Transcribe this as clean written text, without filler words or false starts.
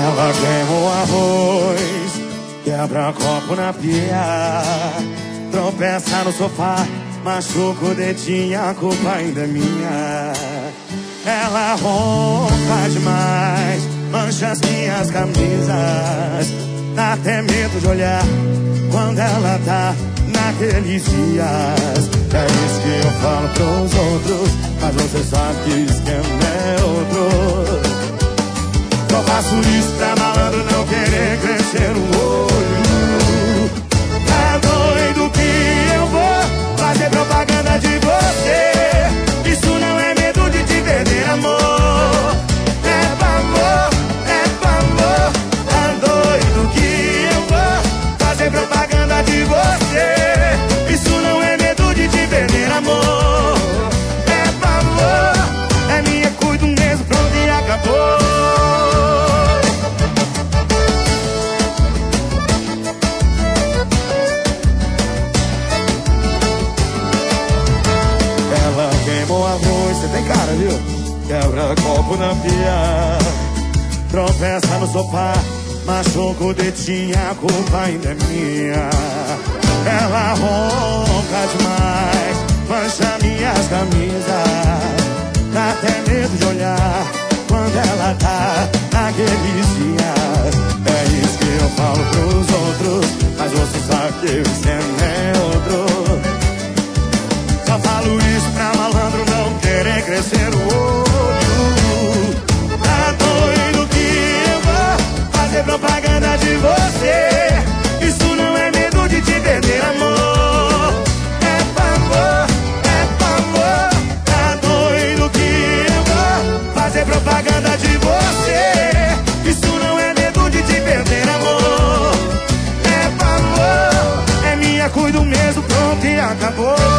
Ela queima o arroz, quebra copo na pia, tropeça no sofá, machuca o dedinho, a culpa ainda é minha. Ela ronca demais, mancha as minhas camisas, dá até medo de olhar quando ela tá naqueles dias. É isso que eu falo pros outros, mas você sabe que o esquema é outro. Só faço isso pra malandro não querer crescer o olho. Tá doido que eu vou fazer propaganda de você? Isso não é medo de te perder, amor. É pavor, é pavor. Tá doido que eu vou fazer propaganda de você? Isso não é medo de te perder, amor. É pavor, é minha, cuido mesmo, pronto e acabou. Você tem cara, viu? Quebra copo na pia, tropeça no sofá, machuca o dedinho, a culpa ainda é minha. Ela ronca demais, mancha minhas camisas, dá até medo de olhar quando ela tá naqueles dias. É isso que eu falo pros outros, mas você sabe que o esquema é outro. Só falo isso pra malandro não querer crescer o olho. Tá doido que eu vou fazer propaganda de você? Isso não é medo de te perder, amor. É pavor, é pavor. Tá doido que eu vou fazer propaganda de você? Isso não é medo de te perder, amor. É pavor, é minha, cuido mesmo, pronto e acabou.